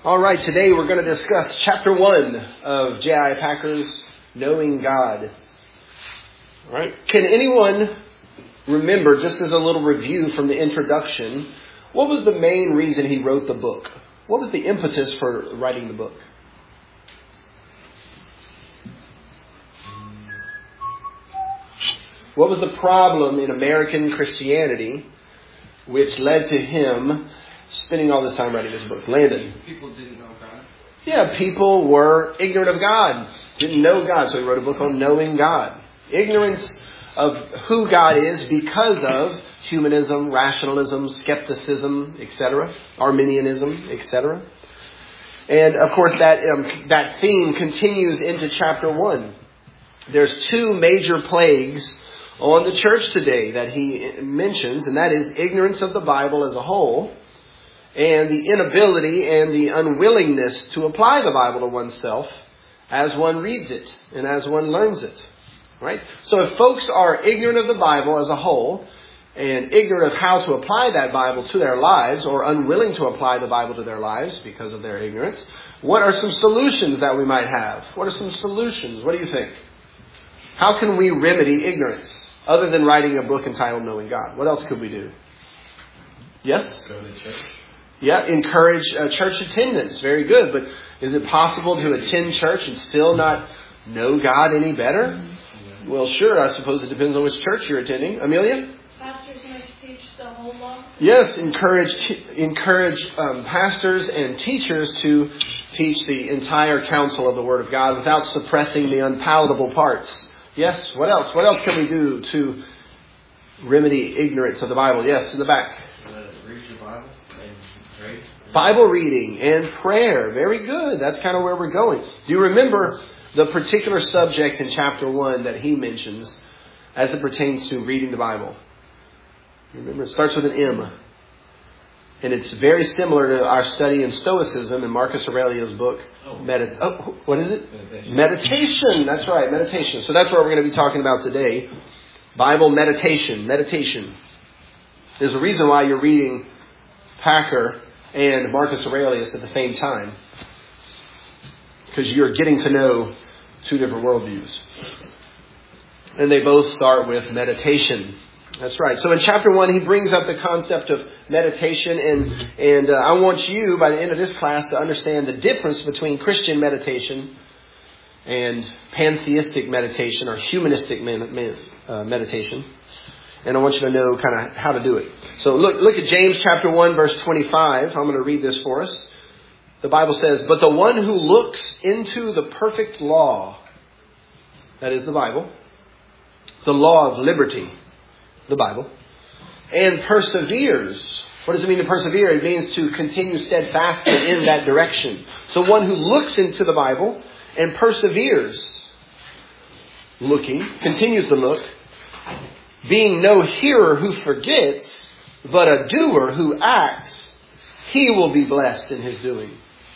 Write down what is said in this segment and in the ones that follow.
All right, today we're going to discuss chapter 1 of J.I. Packer's Knowing God. All right. Can anyone remember, just as a little review from the introduction, what was the main reason he wrote the book? What was the impetus for writing the book? What was the problem in American Christianity which led to him spending all this time writing this book? Landon. People didn't know God. Yeah, people were ignorant of God. Didn't know God, so he wrote a book on knowing God. Ignorance of who God is because of humanism, rationalism, skepticism, etc., Arminianism, etc. And of course that theme continues into chapter 1. There's two major plagues on the church today that he mentions, and that is ignorance of the Bible as a whole, and the inability and the unwillingness to apply the Bible to oneself as one reads it and as one learns it. Right? So if folks are ignorant of the Bible as a whole and ignorant of how to apply that Bible to their lives, or unwilling to apply the Bible to their lives because of their ignorance, what are some solutions that we might have? What are some solutions? What do you think? How can we remedy ignorance other than writing a book entitled Knowing God? What else could we do? Yes? Go to church. Yeah, encourage church attendance. Very good. But is it possible to attend church and still not know God any better? Well, sure. I suppose it depends on which church you're attending. Amelia? Pastors must teach the whole law. Yes, encourage pastors and teachers to teach the entire counsel of the Word of God without suppressing the unpalatable parts. Yes, what else? What else can we do to remedy ignorance of the Bible? Yes, in the back. Read your Bible and pray. Bible reading and prayer. Very good. That's kind of where we're going. Do you remember the particular subject in chapter 1 that he mentions as it pertains to reading the Bible? Remember, it starts with an M. And it's very similar to our study in Stoicism in Marcus Aurelius' book. What is it? Meditation. That's right, meditation. So that's what we're going to be talking about today. Bible meditation. Meditation. There's a reason why you're reading Packer and Marcus Aurelius at the same time. Because you're getting to know two different worldviews. And they both start with meditation. That's right. So in chapter 1, he brings up the concept of meditation. And I want you, by the end of this class, to understand the difference between Christian meditation and pantheistic meditation or humanistic meditation. And I want you to know kind of how to do it. So look at James chapter 1, verse 25. I'm going to read this for us. The Bible says, "But the one who looks into the perfect law," that is the Bible, the law of liberty, the Bible, "and perseveres." What does it mean to persevere? It means to continue steadfastly in that direction. So one who looks into the Bible and perseveres, looking, continues to look, being no hearer who forgets, but a doer who acts, he will be blessed in his doing.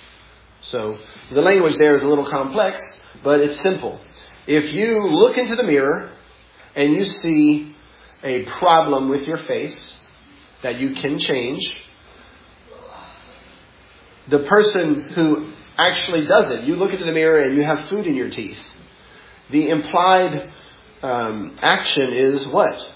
So the language there is a little complex, but it's simple. If you look into the mirror and you see a problem with your face that you can change, the person who actually does it, you look into the mirror and you have food in your teeth. The implied action is what?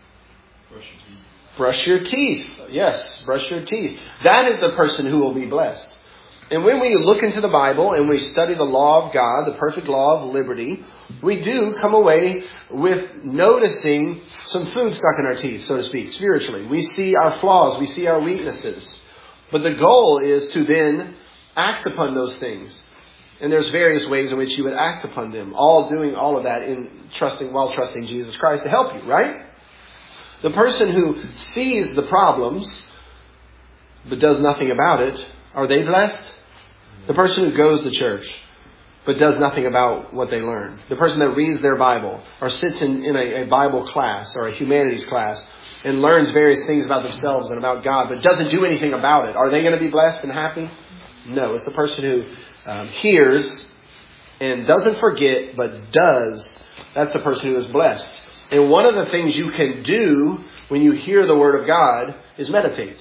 Brush your teeth. Yes, brush your teeth. That is the person who will be blessed. And when we look into the Bible and we study the law of God, the perfect law of liberty, we do come away with noticing some food stuck in our teeth, so to speak, spiritually. We see our flaws. We see our weaknesses. But the goal is to then act upon those things. And there's various ways in which you would act upon them. Doing all of that while trusting Jesus Christ to help you, right? The person who sees the problems but does nothing about it, are they blessed? The person who goes to church but does nothing about what they learn. The person that reads their Bible or sits in a Bible class or a humanities class and learns various things about themselves and about God but doesn't do anything about it. Are they going to be blessed and happy? No, it's the person who hears and doesn't forget but does. That's the person who is blessed. And one of the things you can do when you hear the Word of God is meditate.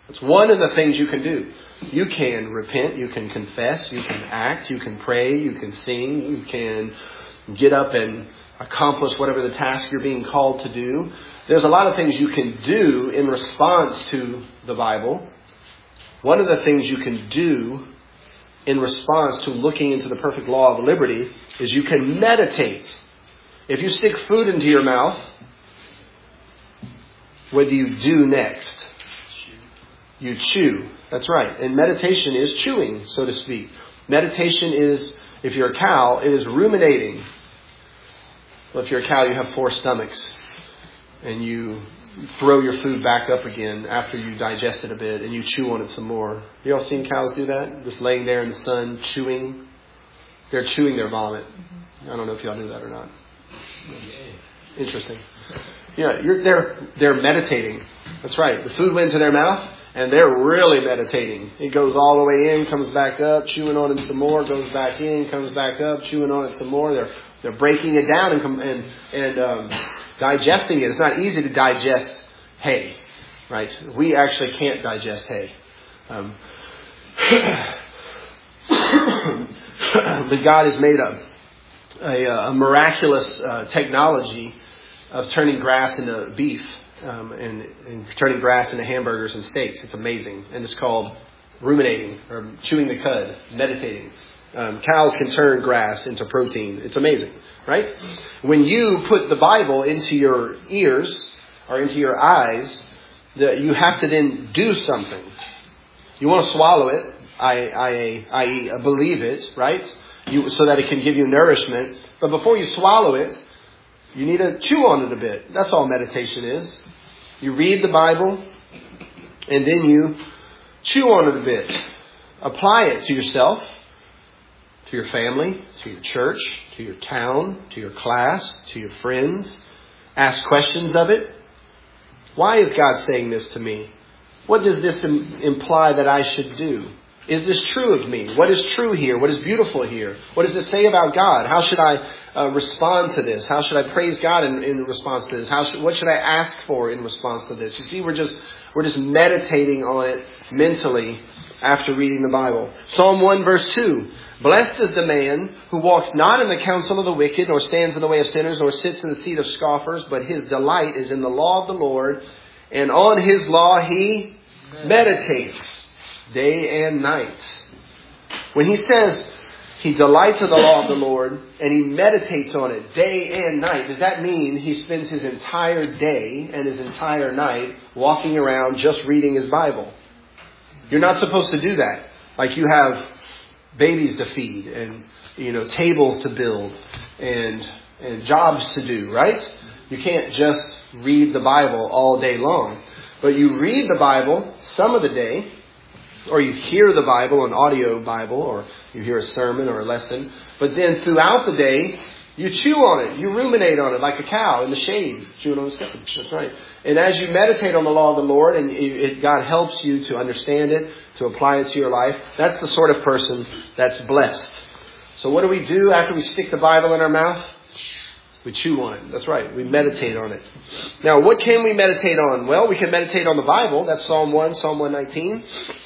It's one of the things you can do. You can repent, you can confess, you can act, you can pray, you can sing, you can get up and accomplish whatever the task you're being called to do. There's a lot of things you can do in response to the Bible. One of the things you can do in response to looking into the perfect law of liberty is you can meditate. If you stick food into your mouth, what do you do next? You chew. That's right. And meditation is chewing, so to speak. Meditation is, if you're a cow, it is ruminating. Well, if you're a cow, you have 4 stomachs. And you throw your food back up again after you digest it a bit, and you chew on it some more. You all seen cows do that? Just laying there in the sun, chewing. They're chewing their vomit. I don't know if y'all knew that or not. Interesting. Yeah, they're meditating. That's right. The food went into their mouth, and they're really meditating. It goes all the way in, comes back up, chewing on it some more, goes back in, comes back up, chewing on it some more. They're breaking it down and digesting it. It's not easy to digest hay, right? We actually can't digest hay. But God has made a miraculous technology of turning grass into beef and turning grass into hamburgers and steaks. It's amazing. And it's called ruminating or chewing the cud, meditating. Cows can turn grass into protein. It's amazing, right? When you put the Bible into your ears or into your eyes, you have to then do something. You want to swallow it, I believe it, right? So that it can give you nourishment. But before you swallow it, you need to chew on it a bit. That's all meditation is. You read the Bible, and then you chew on it a bit. Apply it to yourself, to your family, to your church, to your town, to your class, to your friends. Ask questions of it. Why is God saying this to me? What does this imply that I should do? Is this true of me? What is true here? What is beautiful here? What does this say about God? How should I respond to this? How should I praise God in response to this? What should I ask for in response to this? You see, we're just meditating on it mentally after reading the Bible. Psalm 1 verse 2. Blessed is the man who walks not in the counsel of the wicked, nor stands in the way of sinners, nor sits in the seat of scoffers, but his delight is in the law of the Lord, and on his law he meditates day and night. When he says he delights in the law of the Lord and he meditates on it day and night, does that mean he spends his entire day and his entire night walking around just reading his Bible? You're not supposed to do that. Like you have babies to feed and tables to build and jobs to do, right? You can't just read the Bible all day long. But you read the Bible some of the day, or you hear the Bible, an audio Bible, or you hear a sermon or a lesson. But then throughout the day, you chew on it. You ruminate on it like a cow in the shade, chewing on the scuffle. That's right. And as you meditate on the law of the Lord, and God helps you to understand it, to apply it to your life, that's the sort of person that's blessed. So what do we do after we stick the Bible in our mouth? We chew on it. That's right. We meditate on it. Now, what can we meditate on? Well, we can meditate on the Bible. That's Psalm 1, Psalm 119.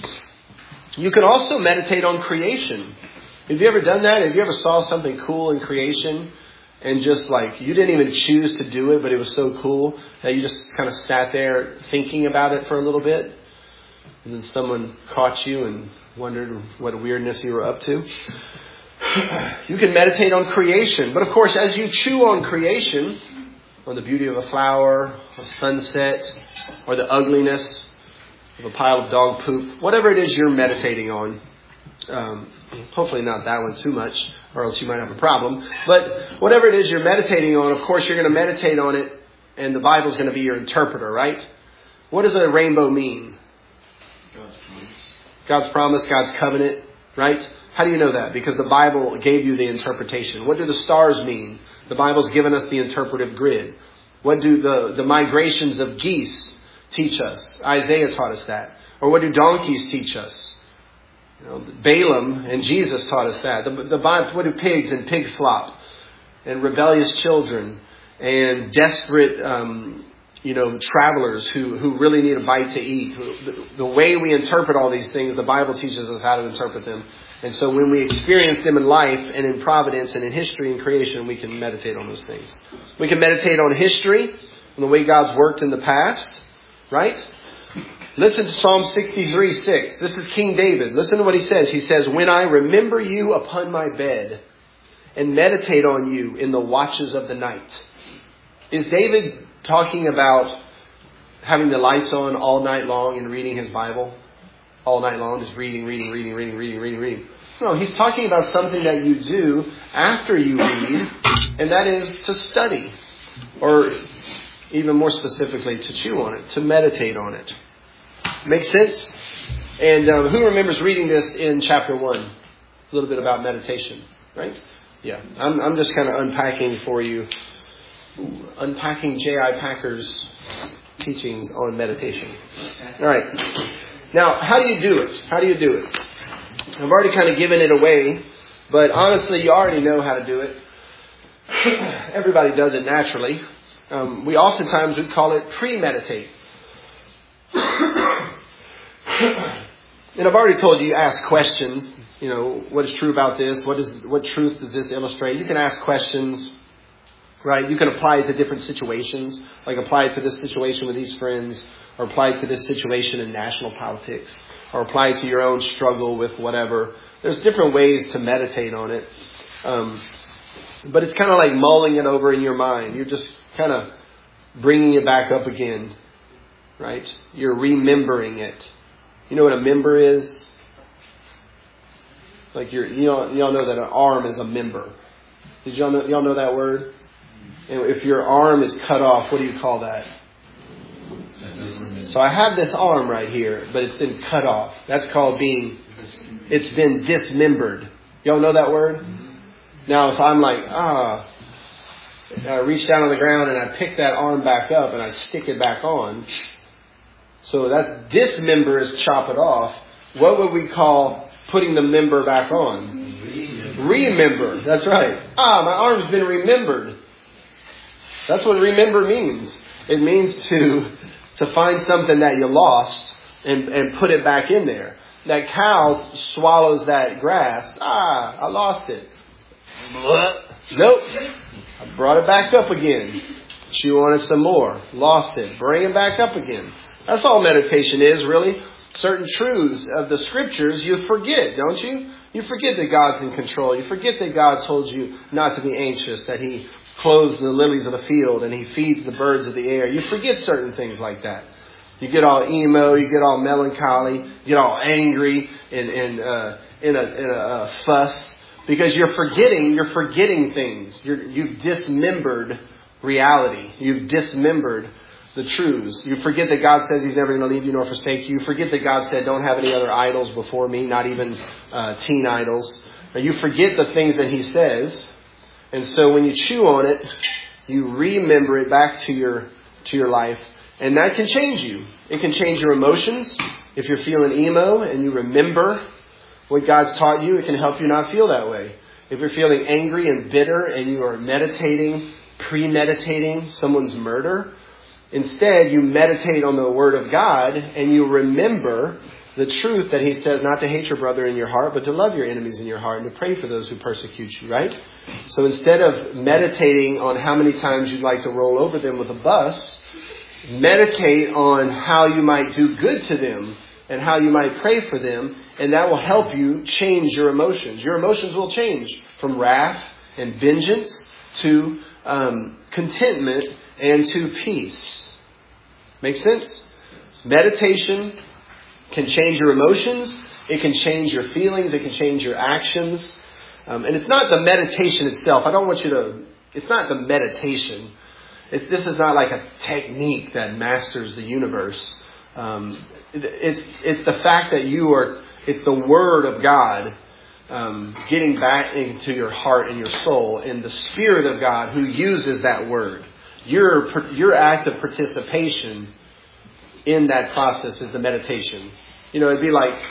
You can also meditate on creation. Have you ever done that? Have you ever saw something cool in creation and just like you didn't even choose to do it, but it was so cool that you just kind of sat there thinking about it for a little bit, and then someone caught you and wondered what weirdness you were up to? You can meditate on creation. But of course, as you chew on creation, on the beauty of a flower, a sunset, or the ugliness of a pile of dog poop, whatever it is you're meditating on, hopefully not that one too much, or else you might have a problem. But whatever it is you're meditating on, of course, you're going to meditate on it, and the Bible's going to be your interpreter, right? What does a rainbow mean? God's promise. God's promise, God's covenant, right? How do you know that? Because the Bible gave you the interpretation. What do the stars mean? The Bible's given us the interpretive grid. What do the migrations of geese teach us? Isaiah taught us that. Or what do donkeys teach us? Balaam and Jesus taught us that. The Bible, what do pigs and pig slop and rebellious children and desperate travelers who really need a bite to eat. The way we interpret all these things, the Bible teaches us how to interpret them. And so when we experience them in life and in providence and in history and creation, we can meditate on those things. We can meditate on history and the way God's worked in the past, right? Listen to Psalm 63:6. This is King David. Listen to what he says. He says, "When I remember you upon my bed and meditate on you in the watches of the night." Is David talking about having the lights on all night long and reading his Bible? All night long, just reading. No, he's talking about something that you do after you read, and that is to study. Or even more specifically, to chew on it, to meditate on it. Make sense? And who remembers reading this in chapter 1? A little bit about meditation, right? Yeah, I'm just kind of unpacking for you. Unpacking J.I. Packer's teachings on meditation. All right. Now, how do you do it? I've already kind of given it away, but honestly, you already know how to do it. Everybody does it naturally. We oftentimes would call it premeditate. And I've already told you ask questions. What is true about this? What truth does this illustrate? You can ask questions. Right? You can apply it to different situations, like apply it to this situation with these friends, or apply it to this situation in national politics, or apply it to your own struggle with whatever. There's different ways to meditate on it. But it's kind of like mulling it over in your mind. You're just kind of bringing it back up again, right? You're remembering it. You know what a member is? Like y'all know that an arm is a member. Did y'all know that word? And if your arm is cut off, what do you call that? So I have this arm right here, but it's been cut off. That's called it's been dismembered. Y'all know that word? Now, if I'm like, I reach down on the ground and I pick that arm back up and I stick it back on. So that's dismember is chop it off. What would we call putting the member back on? Remember. That's right. My arm's been remembered. That's what remember means. It means to find something that you lost and put it back in there. That cow swallows that grass. I lost it. Nope. I brought it back up again. Chew on it some more. Lost it. Bring it back up again. That's all meditation is, really. Certain truths of the scriptures you forget, don't you? You forget that God's in control. You forget that God told you not to be anxious, that He clothes the lilies of the field and He feeds the birds of the air. You forget certain things like that. You get all emo, you get all melancholy, you get all angry and in a fuss because you're forgetting things. You've dismembered reality. You've dismembered the truths. You forget that God says He's never going to leave you nor forsake you. You forget that God said, don't have any other idols before me, not even teen idols. You forget the things that He says. And so when you chew on it, you remember it back to your life. And that can change you. It can change your emotions. If you're feeling emo and you remember what God's taught you, it can help you not feel that way. If you're feeling angry and bitter and you are premeditating someone's murder, instead you meditate on the Word of God and you remember the truth that He says not to hate your brother in your heart, but to love your enemies in your heart and to pray for those who persecute you, right? So instead of meditating on how many times you'd like to roll over them with a bus, meditate on how you might do good to them and how you might pray for them, and that will help you change your emotions. Your emotions will change from wrath and vengeance to contentment and to peace. Make sense? Meditation can change your emotions. It can change your feelings. It can change your actions. And it's not the meditation itself. It's not the meditation. This is not like a technique that masters the universe. It's the fact that it's the Word of God getting back into your heart and your soul, and the Spirit of God who uses that Word. Your act of participation in that process is the meditation. It'd be like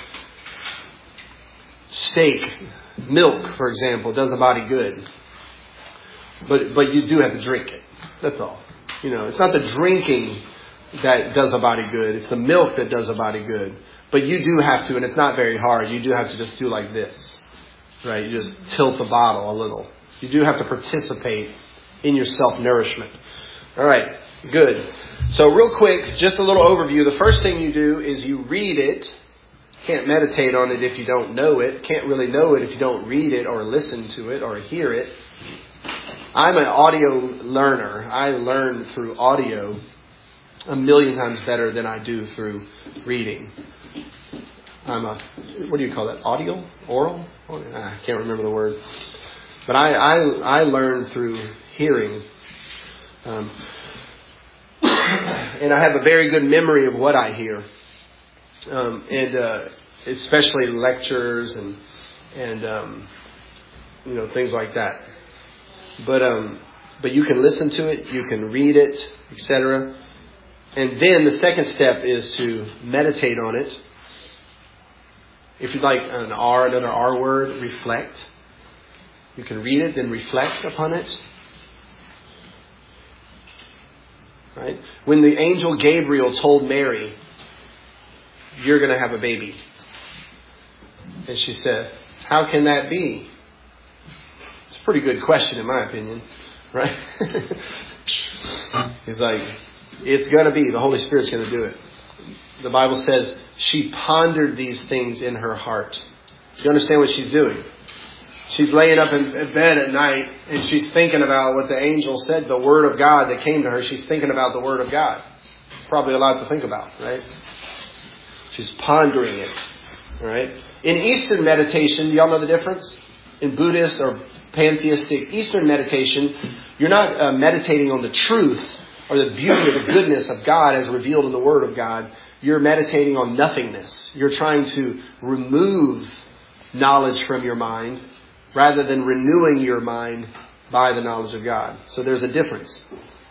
steak, milk, for example, does a body good. But you do have to drink it. That's all. It's not the drinking that does a body good. It's the milk that does a body good. But you do have to, and it's not very hard, you do have to just do like this. Right? You just tilt the bottle a little. You do have to participate in your self-nourishment. All right. Good. So real quick, just a little overview. The first thing you do is you read it. Can't meditate on it if you don't know it. Can't really know it if you don't read it or listen to it or hear it. I'm an audio learner. I learn through audio 1,000,000 times better than I do through reading. What do you call that? Audio? Oral? I can't remember the word. But I learn through hearing. And I have a very good memory of what I hear. And especially lectures and things like that. But you can listen to it, you can read it, etc. And then the second step is to meditate on it. If you'd like another R word, reflect. You can read it, then reflect upon it. Right? When the angel Gabriel told Mary, "You're going to have a baby," and she said, "How can that be?" It's a pretty good question in my opinion, right? He's like, it's going to be. The Holy Spirit's going to do it. The Bible says she pondered these things in her heart. Do you understand what she's doing? She's laying up in bed at night and she's thinking about what the angel said, the Word of God that came to her. She's thinking about the Word of God. Probably a lot to think about, right? She's pondering it, right? In Eastern meditation, do y'all know the difference? In Buddhist or pantheistic Eastern meditation, you're not meditating on the truth or the beauty or the goodness of God as revealed in the Word of God. You're meditating on nothingness. You're trying to remove knowledge from your mind rather than renewing your mind by the knowledge of God. So there's a difference.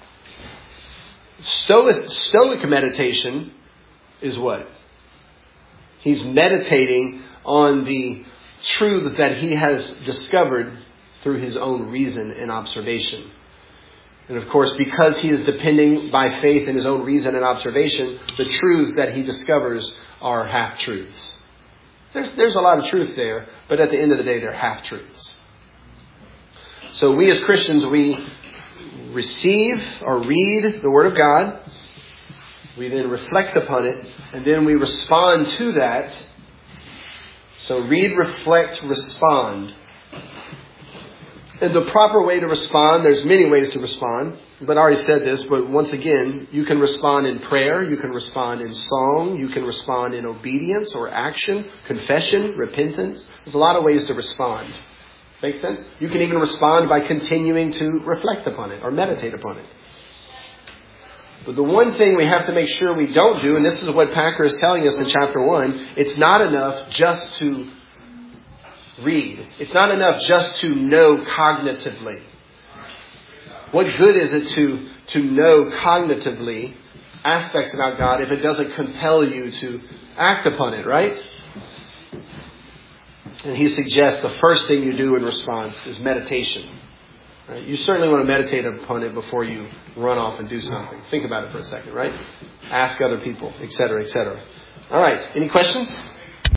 Stoic meditation is what? He's meditating on the truths that he has discovered through his own reason and observation. And of course, because he is depending by faith in his own reason and observation, the truths that he discovers are half-truths. There's a lot of truth there, but at the end of the day, they're half-truths. So we as Christians, we receive or read the Word of God. We then reflect upon it, and then we respond to that. So read, reflect, respond. And the proper way to respond, there's many ways to respond. But I already said this, but once again, you can respond in prayer, you can respond in song, you can respond in obedience or action, confession, repentance. There's a lot of ways to respond. Make sense? You can even respond by continuing to reflect upon it or meditate upon it. But the one thing we have to make sure we don't do, and this is what Packer is telling us in chapter 1, it's not enough just to read. It's not enough just to know cognitively. What good is it to know cognitively aspects about God if it doesn't compel you to act upon it, right? And he suggests the first thing you do in response is meditation. Right? You certainly want to meditate upon it before you run off and do something. Think about it for a second, right? Ask other people, etc., etc. All right. Any questions?